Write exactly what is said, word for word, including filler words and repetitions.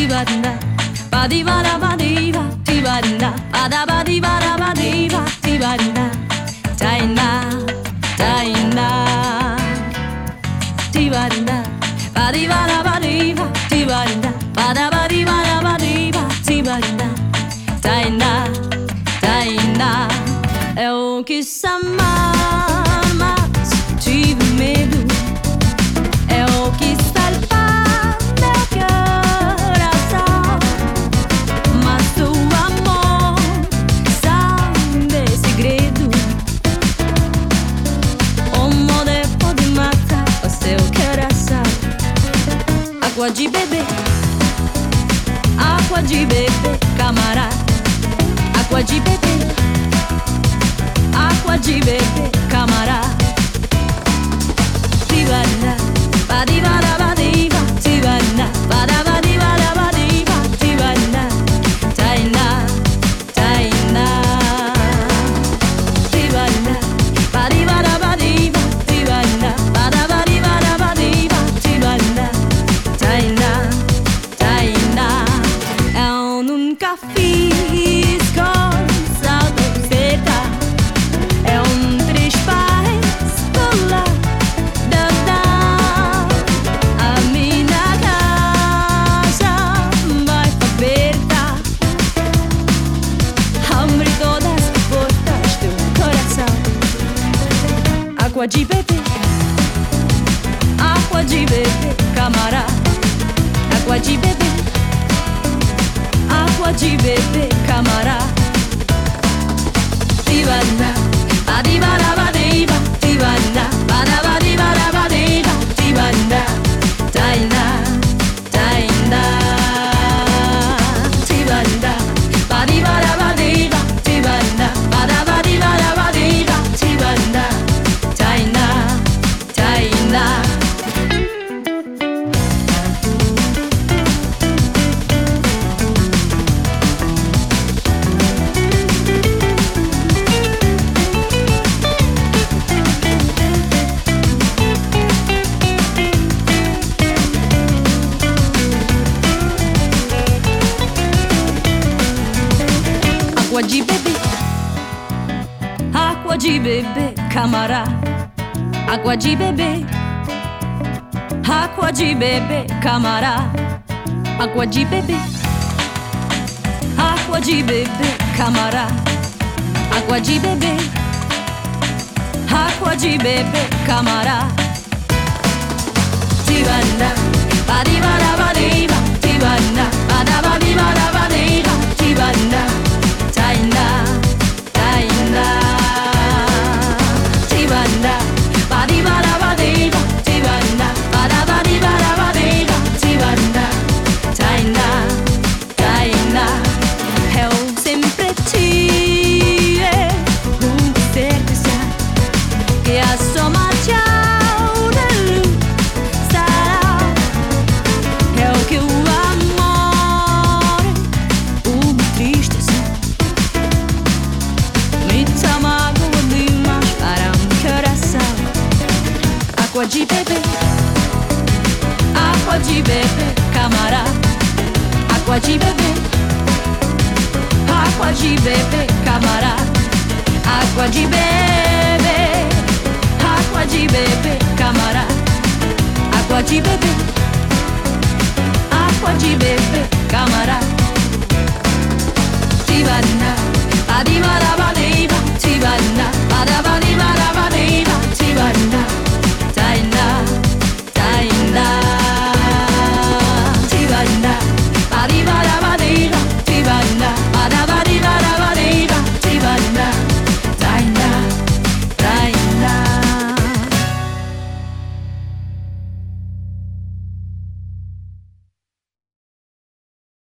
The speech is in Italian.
Tibadinda, badibada badiba, tibadinda, badabadibada badiba, tibadinda, taina, taina. Tibadinda, badibada badiba, tibadinda, badabadibada badiba, tibadinda, taina, taina. Eu quis amar, mas tive medo. Eu quis salvar meu coração, mas o amor sabe segredo. O amor pode matar o seu coração. Água de bebê, água de bebê, camarada. Água de bebê, água de bebê, camarada. Tibadinda, badibada badiba, tibadinda, badabadibada badiba, tibadinda, taina, taina. Tibadinda, badibada badiba, tibadinda, badabadibada badiba, tibadinda, taina, taina. Eu nunca fiz coisa certa. É um triste escola. Água de bebê, água de bebê, camarada. Água de bebê, água de bebê, camarada. Tibadinda, badibada badiba, tibadinda, badabadibada badiba, tibadinda, taina, taina. Tibadinda, badibada badiba, tibadinda, badabadibada badiba, tibadinda, taina, taina. Água de bebê, água de bebê, camarada. Água de bebê, água de bebê, camarada. Água de bebê, água de bebê, camarada. Água de bebê, água de bebê, camarada. Tibadinda, badibada badiba, tibadinda, badabadibada badiba, tibadinda, taina, taina. Tibadinda, badibada badiba, tibadinda, badabadibada badiba, tibadinda, taina, taina. Eu sempre tive uma certeza que a soma da luz sarà. É o que o amor, uma tristeza, muita mágoa demais para um coração. Água de bebê, água de bebê, camarada. Água de bebê, água de bebê, camarada. Água de bebê.